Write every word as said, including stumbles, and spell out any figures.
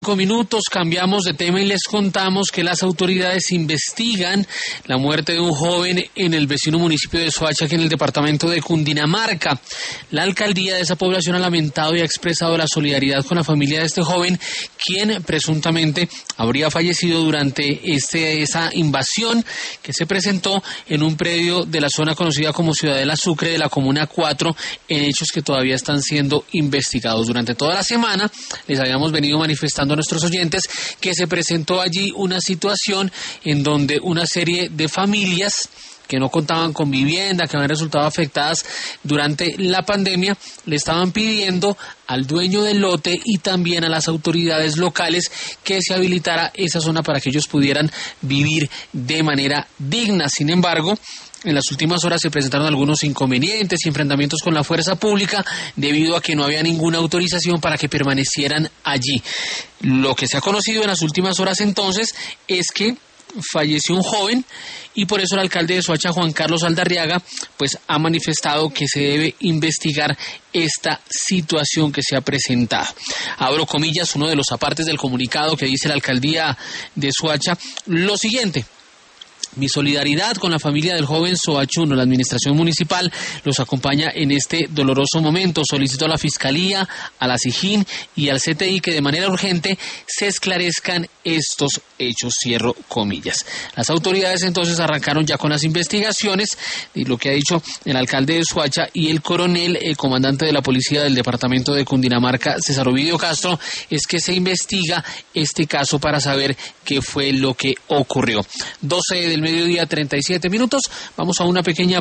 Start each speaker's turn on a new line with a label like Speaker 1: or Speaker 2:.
Speaker 1: Minutos, cambiamos de tema y les contamos que las autoridades investigan la muerte de un joven en el vecino municipio de Soacha, aquí en el departamento de Cundinamarca. La alcaldía de esa población ha lamentado y ha expresado la solidaridad con la familia de este joven, quien presuntamente habría fallecido durante este, esa invasión que se presentó en un predio de la zona conocida como Ciudadela Sucre de la Comuna cuatro, en hechos que todavía están siendo investigados. Durante toda la semana les habíamos venido manifestando a nuestros oyentes que se presentó allí una situación en donde una serie de familias que no contaban con vivienda, que habían resultado afectadas durante la pandemia, le estaban pidiendo al dueño del lote y también a las autoridades locales que se habilitara esa zona para que ellos pudieran vivir de manera digna. Sin embargo, en las últimas horas se presentaron algunos inconvenientes y enfrentamientos con la fuerza pública debido a que no había ninguna autorización para que permanecieran allí. Lo que se ha conocido en las últimas horas entonces es que falleció un joven y por eso el alcalde de Soacha, Juan Carlos Aldarriaga, pues ha manifestado que se debe investigar esta situación que se ha presentado. Abro comillas, uno de los apartes del comunicado que dice la alcaldía de Soacha, lo siguiente: mi solidaridad con la familia del joven soachuno. La administración municipal los acompaña en este doloroso momento. Solicito a la Fiscalía, a la SIJIN y al C T I que de manera urgente se esclarezcan estos hechos. Cierro comillas. Las autoridades entonces arrancaron ya con las investigaciones y lo que ha dicho el alcalde de Soacha y el coronel, el comandante de la policía del departamento de Cundinamarca, César Ovidio Castro, es que se investiga este caso para saber qué fue lo que ocurrió. doce del mediodía, treinta y siete minutos. Vamos a una pequeña